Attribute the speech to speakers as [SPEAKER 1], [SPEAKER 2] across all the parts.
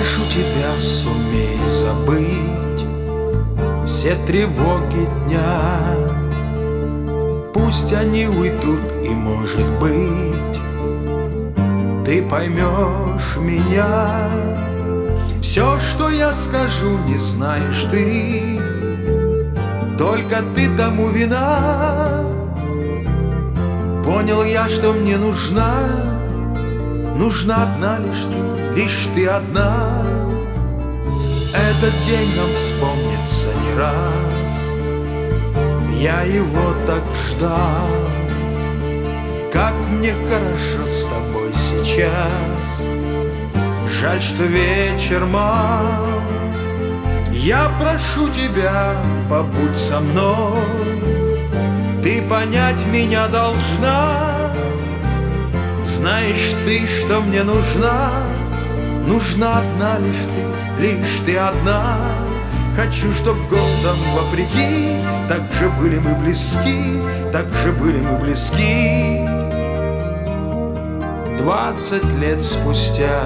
[SPEAKER 1] прошу тебя, сумей забыть все тревоги дня. Пусть они уйдут, и, может быть, ты поймешь меня. Все, что я скажу, не знаешь ты, только ты тому вина. Понял я, что мне нужна одна лишь ты одна. Этот день нам вспомнится не раз, я его так ждал. Как мне хорошо с тобой сейчас, жаль, что вечер мал. Я прошу тебя, побудь со мной, ты понять меня должна. Знаешь ты, что мне нужна одна лишь ты одна. Хочу, чтоб годом вопреки так же были мы близки, так же были мы близки 20 лет спустя.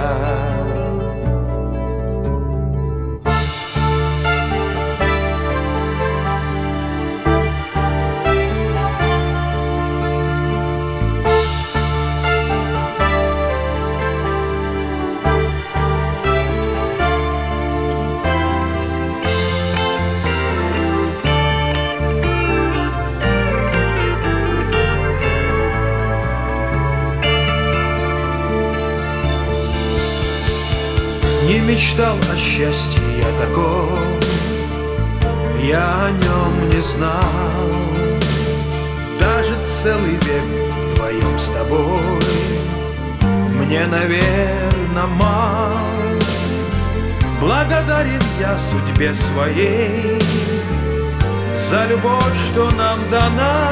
[SPEAKER 1] Не мечтал о счастье я таком, я о нем не знал. Даже целый век вдвоем с тобой мне, наверно, мал. Благодарен я судьбе своей за любовь, что нам дана.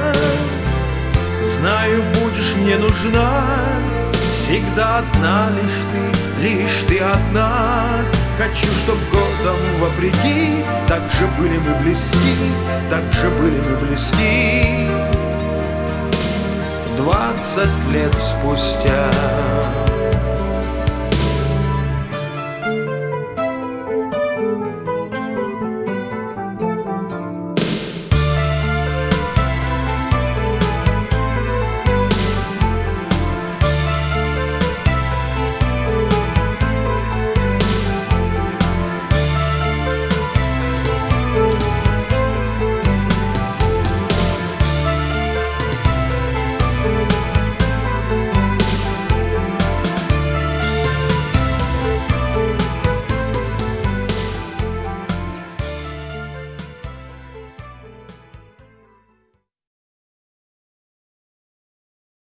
[SPEAKER 1] Знаю, будешь мне нужна всегда одна лишь ты одна. Хочу, чтоб годом вопреки так же были мы близки, так же были мы близки 20 лет спустя.